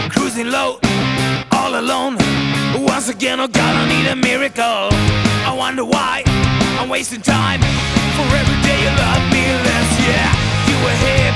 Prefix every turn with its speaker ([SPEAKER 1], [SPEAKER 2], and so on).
[SPEAKER 1] cruising low, all alone. Once again, oh God, I need a miracle. I wonder why I'm wasting time. For every day you love me less. Yeah, you were here